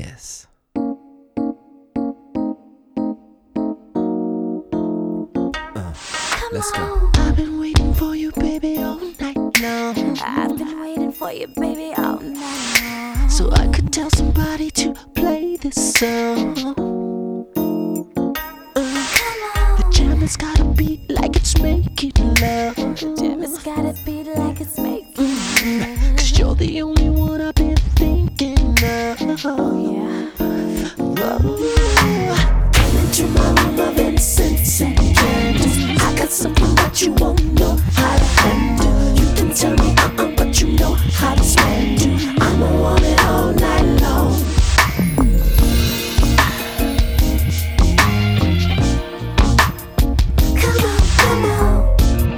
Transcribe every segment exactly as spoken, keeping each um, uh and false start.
this. Uh, let's go. I've been waiting for you, baby, all night long. I've been waiting for you, baby, all night long. So I could tell somebody to play this song. Uh, the jam has got a beat like it's making love. The jam has got a beat like it's making mm-hmm. Cause you're the only one I've been thinking of. Oh yeah. Oh. Come into my room of incense and candles. I got something that you won't know how to handle. You can tell me uh-uh, but you know how to stand it. I'ma want it all night long. Come on, come on.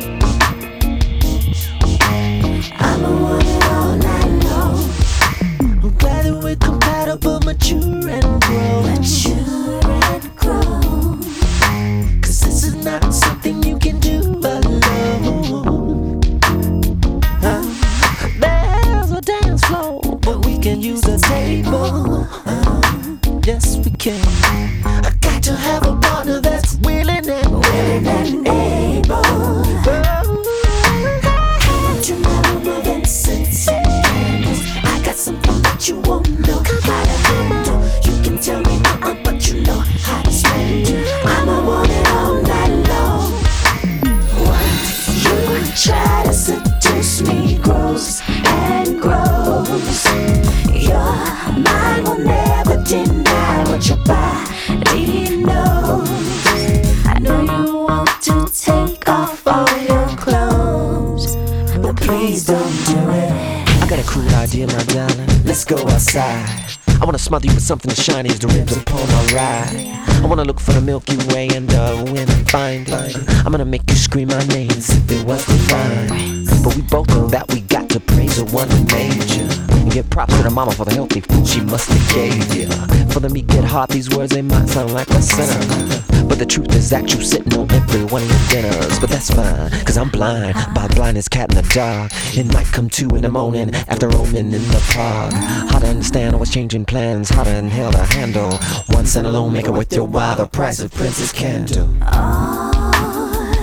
I'ma want it all night long. Whether we're compatible, mature and grown. Mature and grown. Cause this is not something you can do alone. uh, There's a dance floor, but we can use a table. uh, Yes we can. I got to have a partner that's willing and willing and able. Oh, to my room of incense and candles. I got something that you won't know how to handle. You can tell me uh-uh, but you know how to spend it. I'ma want it all night long. Once you try to seduce me, grows and grows. Your mind will never deny what your body knows. I know you want to take off all your clothes, but please don't do it. I got a cool idea, my darling. Let's go outside. I wanna smother you with something as shiny as the ribs upon my ride. I wanna look for the Milky Way and uh, when I find it, I'm gonna make you scream my name as if it was divine. But we both know that we got to praise the one who made you, and give props to the mama for the healthy food she must have gave you. For the meat get hard, these words they might sound like a sinner, but the truth is that you sitting on every one of your dinners. But that's fine, cause I'm blind, by blind as cat in the dark. It might come two in the morning after roaming in the park. How to understand what's changing plans, how to inhale to handle one cent alone, make it worth your while, the price of Princess Candle. All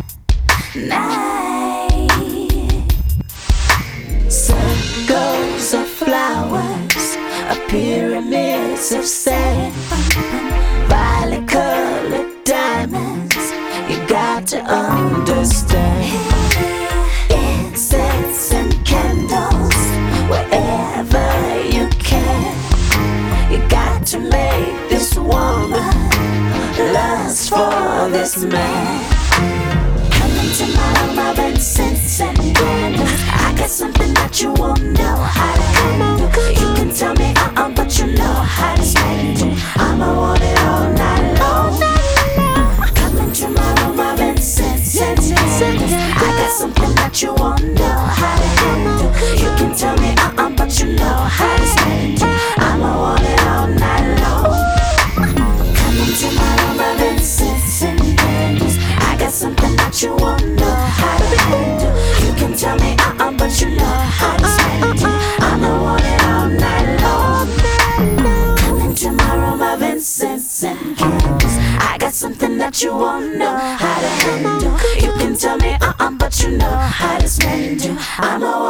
night. Circles of flowers, a pyramids of sand, violet colored diamonds. You got to understand. Incense and candles, wherever you can. You got to make this woman lust for this man. Come into my room of incense and candles. I got something that you won't know how to handle. You can tell me uh-uh, but you know how to spend it. I'ma want it all night long. Come into my room of incense and candles. I got something that you won't know how to handle. You can tell me uh-uh, but you know how to spend it. I'ma want it all night long. Come into my room of incense and candles. I got something that you won't know how to handle. You can tell me uh-uh, but you know how to spend it. I'ma want it all night long. Come into my room of incense and candles. I got something that you won't know how to handle. You can tell me uh-uh, but you know how to spend it. I'ma